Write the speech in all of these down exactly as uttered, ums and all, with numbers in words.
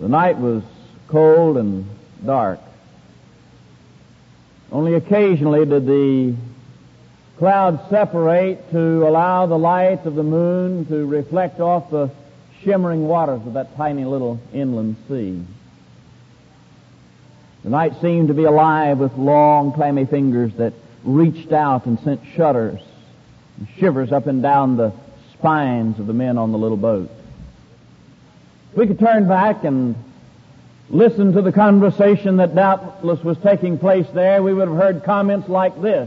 The night was cold and dark. Only occasionally did the clouds separate to allow the light of the moon to reflect off the shimmering waters of that tiny little inland sea. The night seemed to be alive with long, clammy fingers that reached out and sent shudders and shivers up and down the spines of the men on the little boat. If we could turn back and listen to the conversation that doubtless was taking place there, we would have heard comments like this.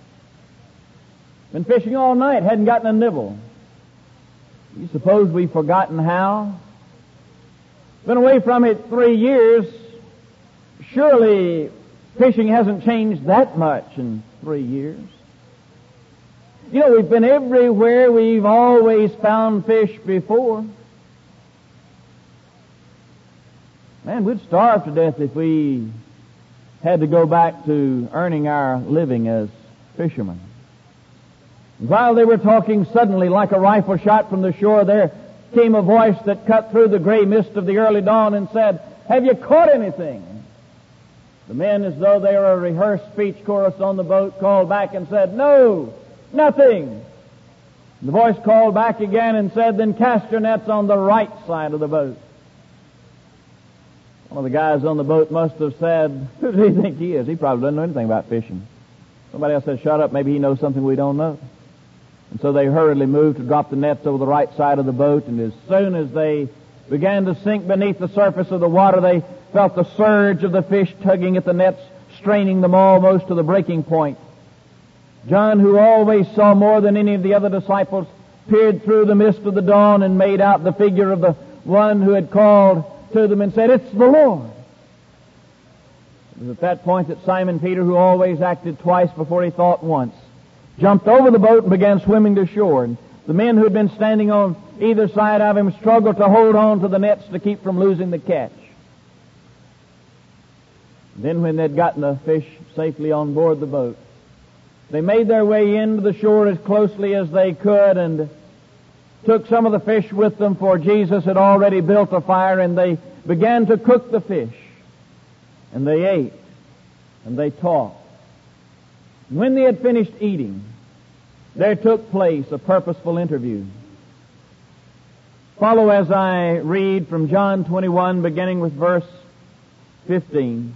Been fishing all night, hadn't gotten a nibble. You suppose we've forgotten how? Been away from it three years. Surely fishing hasn't changed that much in three years. You know, we've been everywhere. We've always found fish before. Man, we'd starve to death if we had to go back to earning our living as fishermen. While they were talking, suddenly, like a rifle shot from the shore, there came a voice that cut through the gray mist of the early dawn and said, "Have you caught anything?" The men, as though they were a rehearsed speech chorus on the boat, called back and said, "No, nothing." The voice called back again and said, "Then cast your nets on the right side of the boat." One of the guys on the boat must have said, "Who does he think he is? He probably doesn't know anything about fishing." Somebody else said, "Shut up, maybe he knows something we don't know." And so they hurriedly moved to drop the nets over the right side of the boat, and as soon as they began to sink beneath the surface of the water, they felt the surge of the fish tugging at the nets, straining them almost to the breaking point. John, who always saw more than any of the other disciples, peered through the mist of the dawn and made out the figure of the one who had called to them and said, "It's the Lord." It was at that point that Simon Peter, who always acted twice before he thought once, jumped over the boat and began swimming to shore. And the men who had been standing on either side of him struggled to hold on to the nets to keep from losing the catch. Then when they'd gotten the fish safely on board the boat, they made their way into the shore as closely as they could and took some of the fish with them, for Jesus had already built a fire, and they began to cook the fish. And they ate, and they talked. When they had finished eating, there took place a purposeful interview. Follow as I read from John twenty-one, beginning with verse fifteen.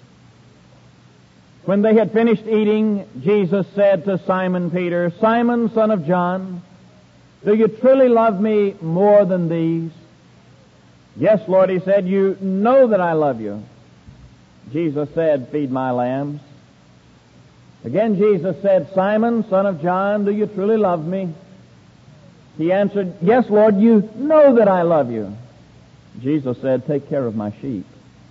When they had finished eating, Jesus said to Simon Peter, "Simon, son of John, do you truly love me more than these?" "Yes, Lord," he said, "you know that I love you." Jesus said, "Feed my lambs." Again Jesus said, "Simon, son of John, do you truly love me?" He answered, "Yes, Lord, you know that I love you." Jesus said, "Take care of my sheep."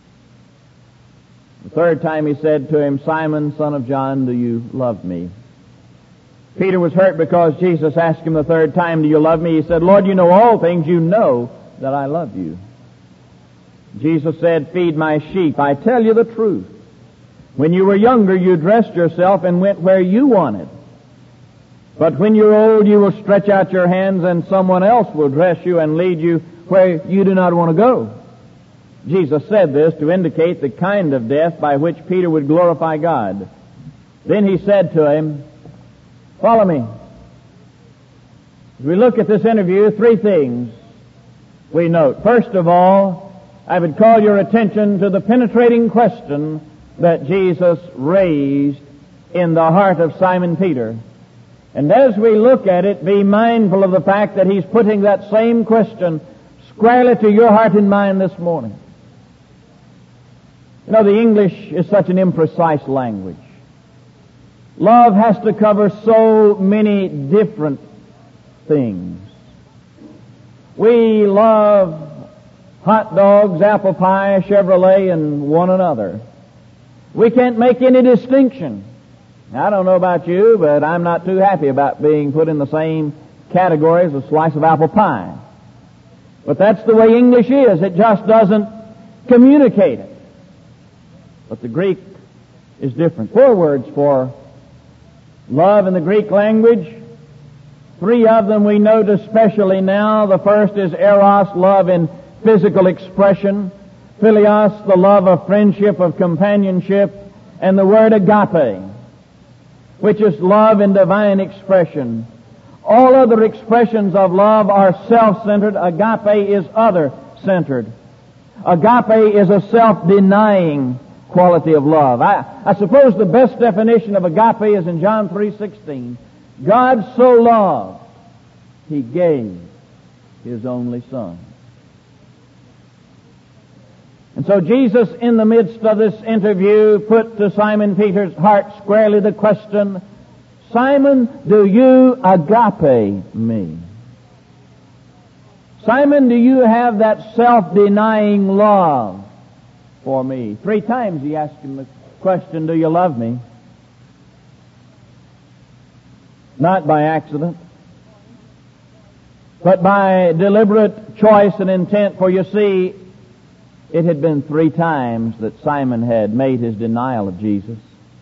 The third time he said to him, "Simon, son of John, do you love me?" Peter was hurt because Jesus asked him the third time, "Do you love me?" He said, "Lord, you know all things. You know that I love you." Jesus said, "Feed my sheep. I tell you the truth. When you were younger, you dressed yourself and went where you wanted. But when you're old, you will stretch out your hands and someone else will dress you and lead you where you do not want to go." Jesus said this to indicate the kind of death by which Peter would glorify God. Then he said to him, "Follow me." As we look at this interview, three things we note. First of all, I would call your attention to the penetrating question that Jesus raised in the heart of Simon Peter. And as we look at it, be mindful of the fact that he's putting that same question squarely to your heart and mind this morning. You know, the English is such an imprecise language. Love has to cover so many different things. We love hot dogs, apple pie, Chevrolet, and one another. We can't make any distinction. I don't know about you, but I'm not too happy about being put in the same category as a slice of apple pie. But that's the way English is. It just doesn't communicate it. But the Greek is different. Four words for love in the Greek language. Three of them we note especially now. The first is eros, love in physical expression. Philios, the love of friendship, of companionship, and the word agape, which is love in divine expression. All other expressions of love are self-centered. Agape is other-centered. Agape is a self-denying quality of love. I, I suppose the best definition of agape is in John three sixteen. God so loved, He gave His only Son. And so Jesus, in the midst of this interview, put to Simon Peter's heart squarely the question, Simon, do you agape me? Simon, do you have that self-denying love for me? Three times He asked him the question, do you love me? Not by accident, but by deliberate choice and intent. For you see, it had been three times that Simon had made his denial of Jesus.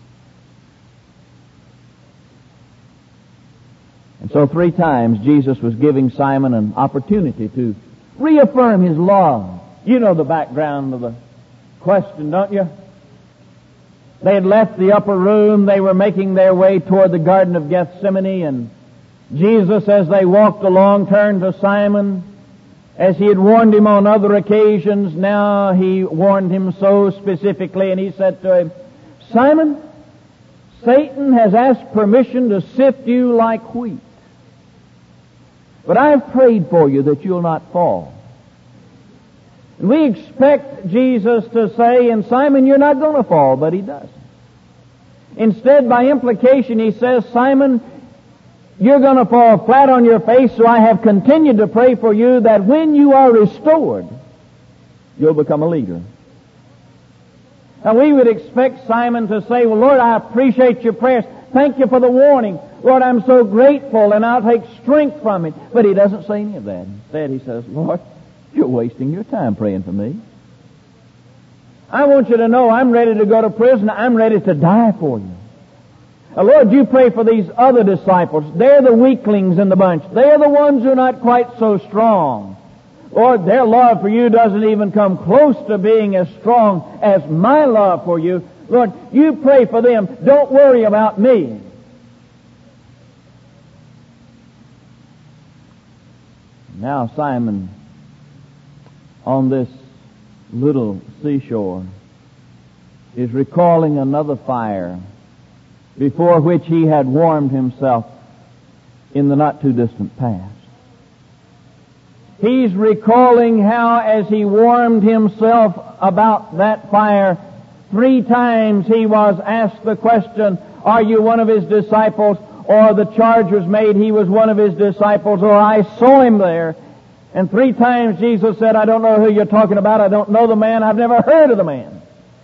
And so three times Jesus was giving Simon an opportunity to reaffirm His love. You know the background of the question, don't you? They had left the upper room. They were making their way toward the Garden of Gethsemane, and Jesus, as they walked along, turned to Simon. As He had warned him on other occasions, now He warned him so specifically, and He said to him, Simon, Satan has asked permission to sift you like wheat. But I've prayed for you that you'll not fall. And we expect Jesus to say, and Simon, you're not going to fall, but He doesn't. Instead, by implication, He says, Simon, you're going to fall flat on your face, so I have continued to pray for you that when you are restored, you'll become a leader. Now, we would expect Simon to say, well, Lord, I appreciate your prayers. Thank you for the warning. Lord, I'm so grateful, and I'll take strength from it. But he doesn't say any of that. Instead, he says, Lord, you're wasting your time praying for me. I want you to know I'm ready to go to prison. I'm ready to die for you. Now, Lord, you pray for these other disciples. They're the weaklings in the bunch. They're the ones who are not quite so strong. Lord, their love for you doesn't even come close to being as strong as my love for you. Lord, you pray for them. Don't worry about me. Now Simon, on this little seashore, is recalling another fire before which he had warmed himself in the not-too-distant past. He's recalling how, as he warmed himself about that fire, three times he was asked the question, are you one of his disciples? Or the charge was made, he was one of his disciples, or I saw him there. And three times Jesus said, I don't know who you're talking about. I don't know the man. I've never heard of the man.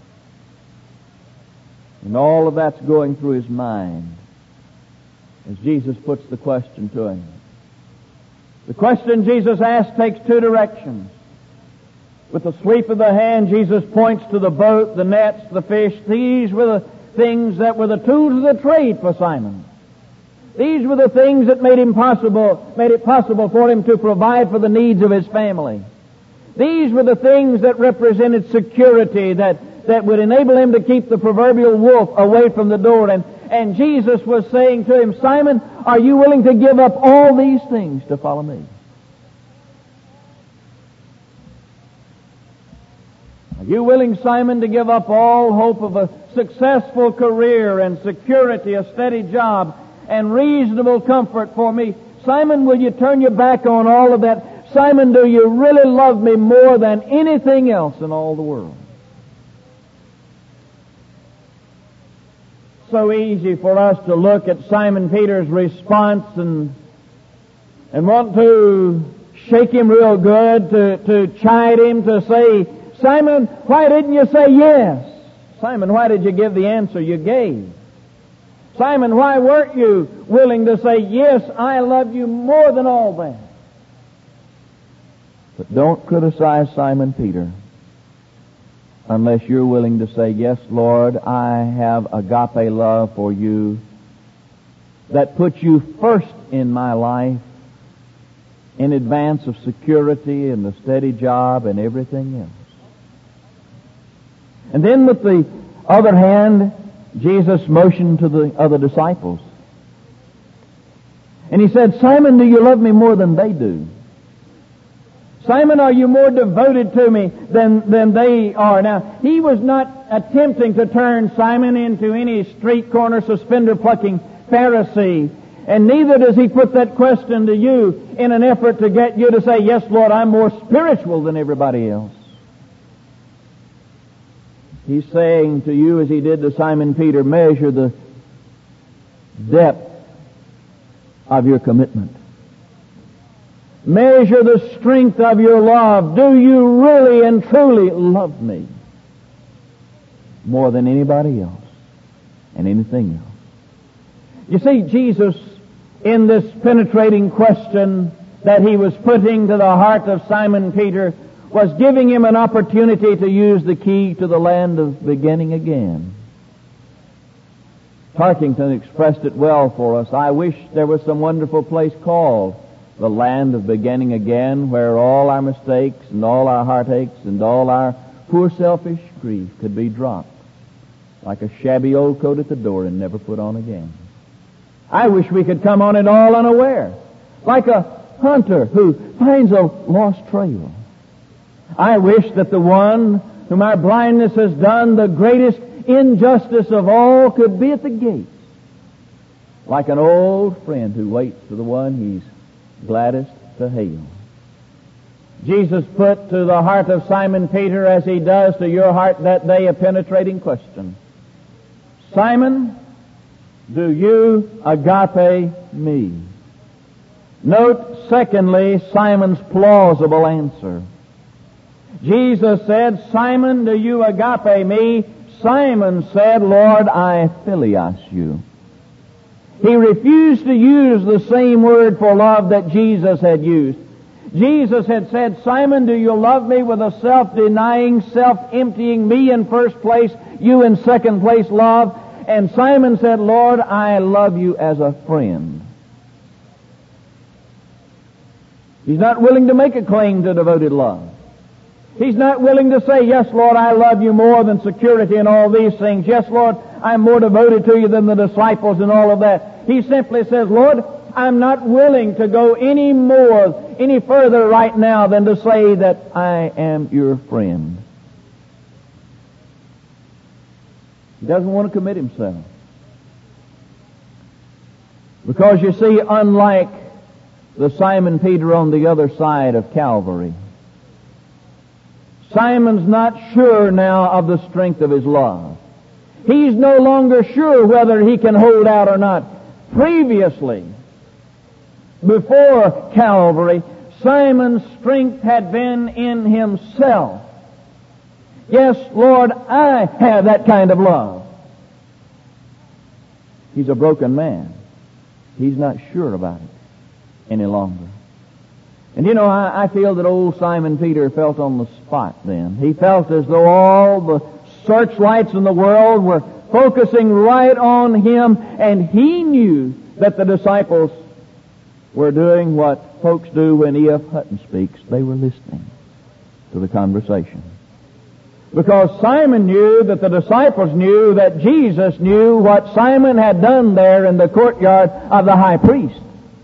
And all of that's going through his mind as Jesus puts the question to him. The question Jesus asked takes two directions. With a sweep of the hand, Jesus points to the boat, the nets, the fish. These were the things that were the tools of the trade for Simon. These were the things that made him possible, made it possible for him to provide for the needs of his family. These were the things that represented security, that, that would enable him to keep the proverbial wolf away from the door. And, and Jesus was saying to him, Simon, are you willing to give up all these things to follow me? Are you willing, Simon, to give up all hope of a successful career and security, a steady job, and reasonable comfort for me? Simon, will you turn your back on all of that? Simon, do you really love me more than anything else in all the world? So easy for us to look at Simon Peter's response and and want to shake him real good, to, to chide him, to say, Simon, why didn't you say yes? Simon, why did you give the answer you gave? Simon, why weren't you willing to say, yes, I love you more than all that? But don't criticize Simon Peter unless you're willing to say, yes, Lord, I have agape love for you that puts you first in my life in advance of security and the steady job and everything else. And then with the other hand, Jesus motioned to the other disciples. And he said, Simon, do you love me more than they do? Simon, are you more devoted to me than, than they are? Now, he was not attempting to turn Simon into any street corner suspender plucking Pharisee. And neither does he put that question to you in an effort to get you to say, yes, Lord, I'm more spiritual than everybody else. He's saying to you, as he did to Simon Peter, measure the depth of your commitment. Measure the strength of your love. Do you really and truly love me more than anybody else and anything else? You see, Jesus, in this penetrating question that he was putting to the heart of Simon Peter, was giving him an opportunity to use the key to the land of beginning again. Tarkington expressed it well for us. I wish there was some wonderful place called the land of beginning again, where all our mistakes and all our heartaches and all our poor selfish grief could be dropped like a shabby old coat at the door and never put on again. I wish we could come on it all unaware, like a hunter who finds a lost trail. I wish that the one whom our blindness has done the greatest injustice of all could be at the gates, like an old friend who waits for the one he's gladdest to hail. Jesus put to the heart of Simon Peter, as he does to your heart that day, a penetrating question. Simon, do you agape me? Note, secondly, Simon's plausible answer. Jesus said, Simon, do you agape me? Simon said, Lord, I philios you. He refused to use the same word for love that Jesus had used. Jesus had said, Simon, do you love me with a self-denying, self-emptying, me in first place, you in second place love? And Simon said, Lord, I love you as a friend. He's not willing to make a claim to devoted love. He's not willing to say, yes, Lord, I love you more than security and all these things. Yes, Lord, I'm more devoted to you than the disciples and all of that. He simply says, Lord, I'm not willing to go any more, any further right now than to say that I am your friend. He doesn't want to commit himself. Because you see, unlike the Simon Peter on the other side of Calvary, Simon's not sure now of the strength of his love. He's no longer sure whether he can hold out or not. Previously, before Calvary, Simon's strength had been in himself. Yes, Lord, I have that kind of love. He's a broken man. He's not sure about it any longer. And you know, I, I feel that old Simon Peter felt on the spot then. He felt as though all the searchlights in the world were focusing right on him, and he knew that the disciples were doing what folks do when E F Hutton speaks. They were listening to the conversation. Because Simon knew that the disciples knew that Jesus knew what Simon had done there in the courtyard of the high priest.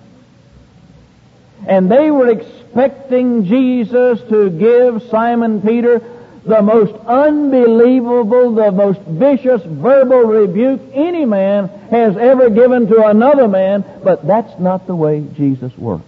And they were expecting Jesus to give Simon Peter the most unbelievable, the most vicious verbal rebuke any man has ever given to another man, but that's not the way Jesus works.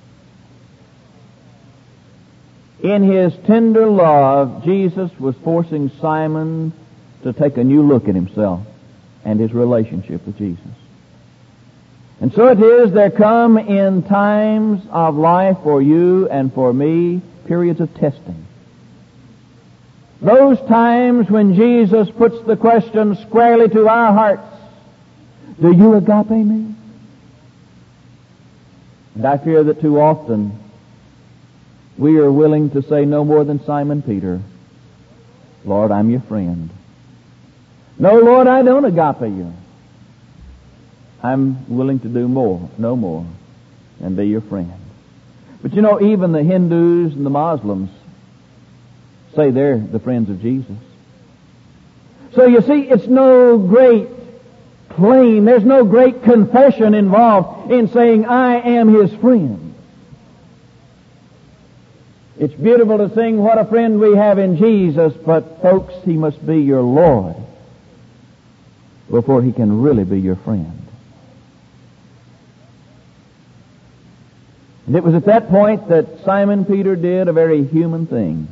In his tender love, Jesus was forcing Simon to take a new look at himself and his relationship with Jesus. And so it is, there come in times of life for you and for me periods of testing. Those times when Jesus puts the question squarely to our hearts, do you agape me? And I fear that too often we are willing to say no more than Simon Peter, Lord, I'm your friend. No, Lord, I don't agape you. I'm willing to do more, no more, and be your friend. But you know, even the Hindus and the Muslims say they're the friends of Jesus. So you see, it's no great claim. There's no great confession involved in saying, I am His friend. It's beautiful to sing, what a friend we have in Jesus, but folks, He must be your Lord before He can really be your friend. And it was at that point that Simon Peter did a very human thing.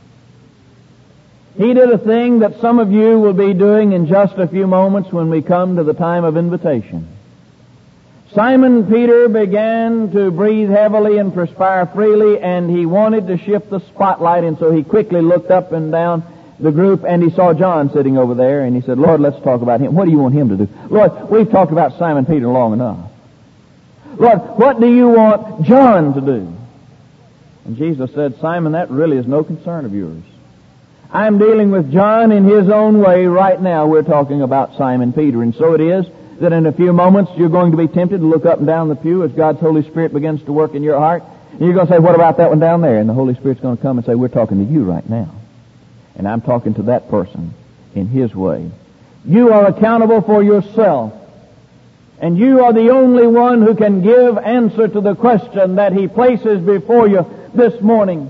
He did a thing that some of you will be doing in just a few moments when we come to the time of invitation. Simon Peter began to breathe heavily and perspire freely, and he wanted to shift the spotlight, and so he quickly looked up and down the group, and he saw John sitting over there, and he said, Lord, let's talk about him. What do you want him to do? Lord, we've talked about Simon Peter long enough. Lord, what do you want John to do? And Jesus said, Simon, that really is no concern of yours. I'm dealing with John in his own way. Right now we're talking about Simon Peter. And so it is that in a few moments you're going to be tempted to look up and down the pew as God's Holy Spirit begins to work in your heart. And you're going to say, what about that one down there? And the Holy Spirit's going to come and say, we're talking to you right now. And I'm talking to that person in his way. You are accountable for yourself. And you are the only one who can give answer to the question that He places before you this morning.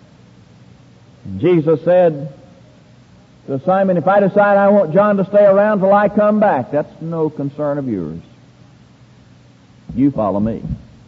Jesus said to Simon, if I decide I want John to stay around till I come back, that's no concern of yours. You follow me.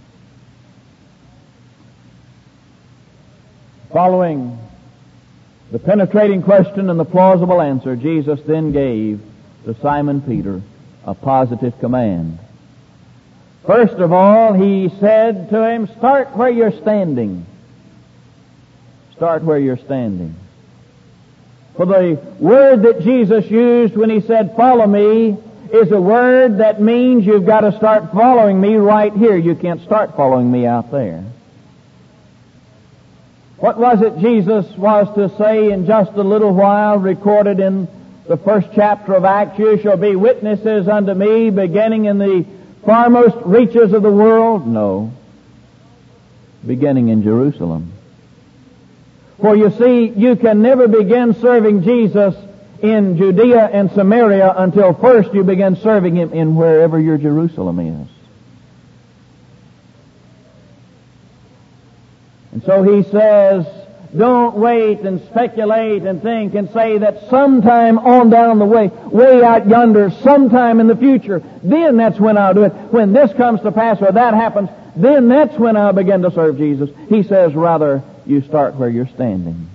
Following the penetrating question and the plausible answer, Jesus then gave to Simon Peter a positive command. First of all, He said to him, start where you're standing. Start where you're standing. For the word that Jesus used when He said, follow me, is a word that means you've got to start following me right here. You can't start following me out there. What was it Jesus was to say in just a little while, recorded in the first chapter of Acts? You shall be witnesses unto me, beginning in the farmost reaches of the world? No. Beginning in Jerusalem. For you see, you can never begin serving Jesus in Judea and Samaria until first you begin serving Him in wherever your Jerusalem is. And so He says, don't wait and speculate and think and say that sometime on down the way, way out yonder, sometime in the future, then that's when I'll do it. When this comes to pass or that happens, then that's when I'll begin to serve Jesus. He says, rather, you start where you're standing.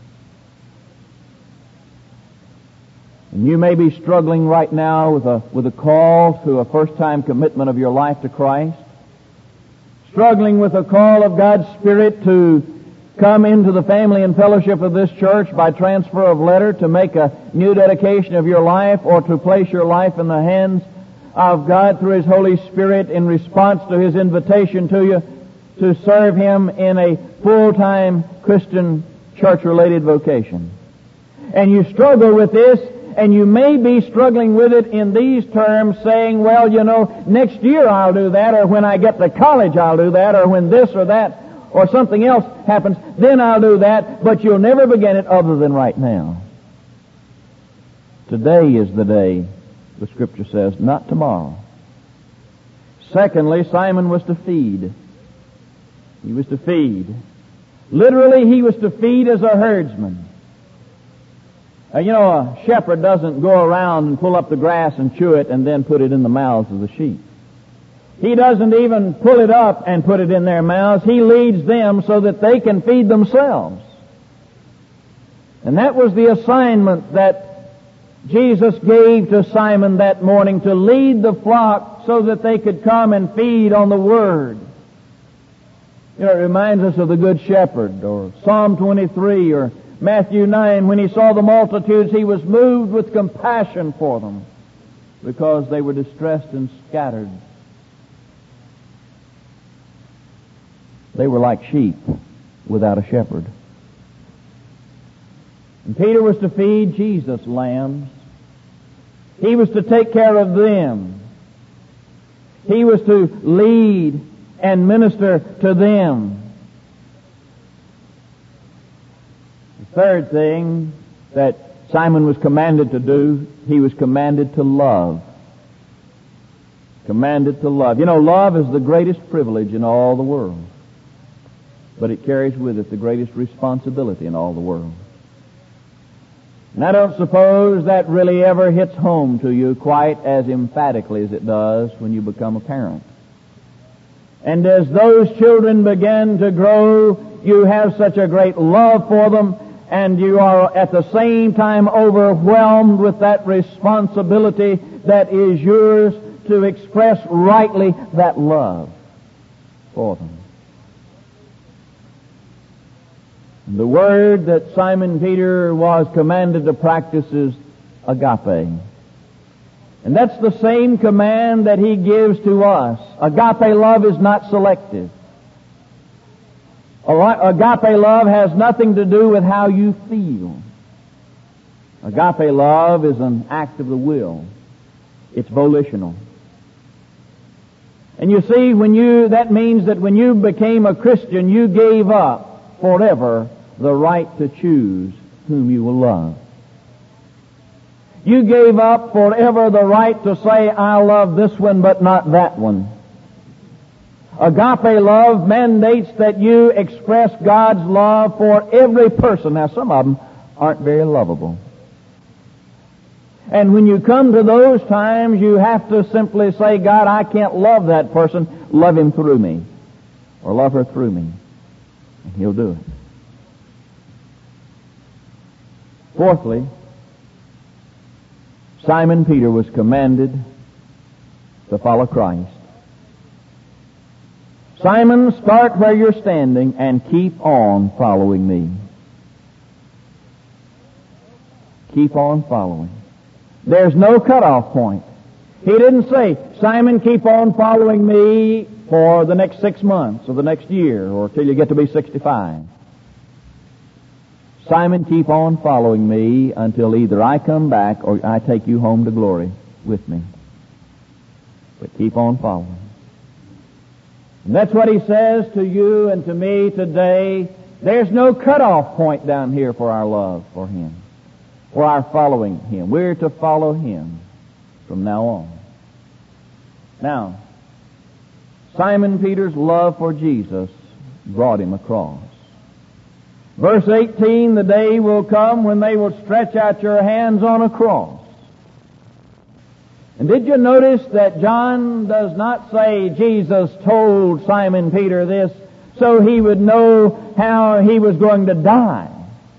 And you may be struggling right now with a, with a call to a first-time commitment of your life to Christ. Struggling with a call of God's Spirit to come into the family and fellowship of this church by transfer of letter, to make a new dedication of your life, or to place your life in the hands of God through His Holy Spirit in response to His invitation to you to serve Him in a full-time Christian church-related vocation. And you struggle with this, and you may be struggling with it in these terms, saying, well, you know, next year I'll do that, or when I get to college I'll do that, or when this or that or something else happens, then I'll do that, but you'll never begin it other than right now. Today is the day, the Scripture says, not tomorrow. Secondly, Simon was to feed. He was to feed. Literally, he was to feed as a herdsman. Uh, you know, a shepherd doesn't go around and pull up the grass and chew it and then put it in the mouths of the sheep. He doesn't even pull it up and put it in their mouths. He leads them so that they can feed themselves. And that was the assignment that Jesus gave to Simon that morning, to lead the flock so that they could come and feed on the Word. You know, it reminds us of the Good Shepherd, or Psalm twenty-three, or Matthew nine. When He saw the multitudes, He was moved with compassion for them because they were distressed and scattered. They were like sheep without a shepherd. And Peter was to feed Jesus' lambs. He was to take care of them. He was to lead and minister to them. The third thing that Simon was commanded to do, he was commanded to love. Commanded to love. You know, love is the greatest privilege in all the world. But it carries with it the greatest responsibility in all the world. And I don't suppose that really ever hits home to you quite as emphatically as it does when you become a parent. And as those children begin to grow, you have such a great love for them, and you are at the same time overwhelmed with that responsibility that is yours to express rightly that love for them. The word that Simon Peter was commanded to practice is agape. And that's the same command that he gives to us. Agape love is not selective. Agape love has nothing to do with how you feel. Agape love is an act of the will. It's volitional. And you see, when you, that means that when you became a Christian, you gave up forever the right to choose whom you will love. You gave up forever the right to say, I love this one but not that one. Agape love mandates that you express God's love for every person. Now, some of them aren't very lovable. And when you come to those times, you have to simply say, God, I can't love that person. Love him through me. Or love her through me. And he'll do it. Fourthly, Simon Peter was commanded to follow Christ. Simon, start where you're standing and keep on following me. Keep on following. There's no cutoff point. He didn't say, Simon, keep on following me for the next six months or the next year or till you get to be sixty-five. Simon, keep on following me until either I come back or I take you home to glory with me. But keep on following. And that's what he says to you and to me today. There's no cutoff point down here for our love for him, for our following him. We're to follow him from now on. Now, Simon Peter's love for Jesus brought him across. Verse eighteen, the day will come when they will stretch out your hands on a cross. And did you notice that John does not say Jesus told Simon Peter this so he would know how he was going to die?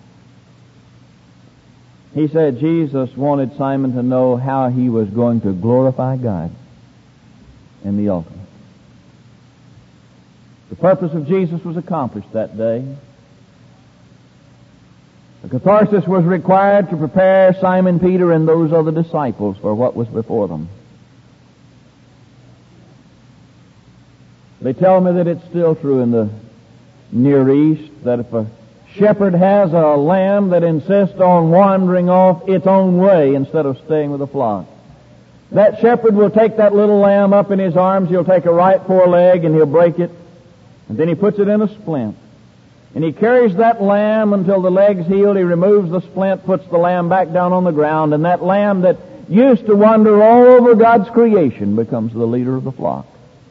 He said Jesus wanted Simon to know how he was going to glorify God in the ultimate. The purpose of Jesus was accomplished that day. The catharsis was required to prepare Simon Peter and those other disciples for what was before them. They tell me that it's still true in the Near East that if a shepherd has a lamb that insists on wandering off its own way instead of staying with the flock, that shepherd will take that little lamb up in his arms, he'll take a right foreleg and he'll break it, and then he puts it in a splint. And he carries that lamb until the leg's healed. He removes the splint, puts the lamb back down on the ground, and that lamb that used to wander all over God's creation becomes the leader of the flock.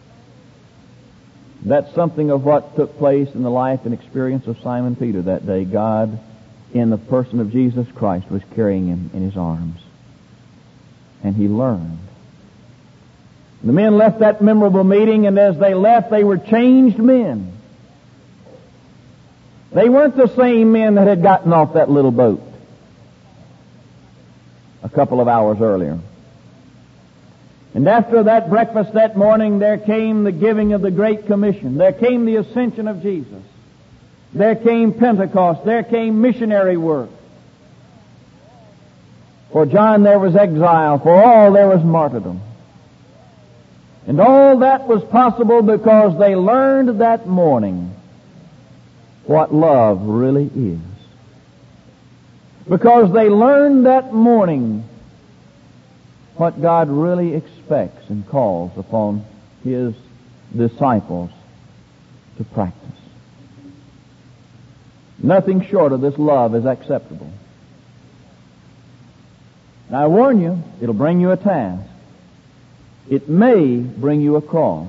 That's something of what took place in the life and experience of Simon Peter that day. God, in the person of Jesus Christ, was carrying him in his arms. And he learned. The men left that memorable meeting, and as they left, they were changed men. They weren't the same men that had gotten off that little boat a couple of hours earlier. And after that breakfast that morning, there came the giving of the Great Commission. There came the ascension of Jesus. There came Pentecost. There came missionary work. For John there was exile. For all there was martyrdom. And all that was possible because they learned that morning what love really is. Because they learned that morning what God really expects and calls upon His disciples to practice. Nothing short of this love is acceptable. And I warn you, it'll bring you a task. It may bring you a cross.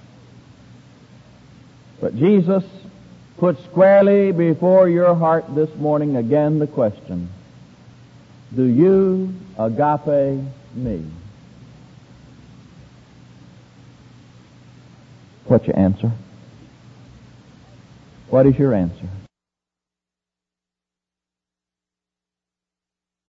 But Jesus put squarely before your heart this morning again the question, do you agape me? What's your answer? What is your answer?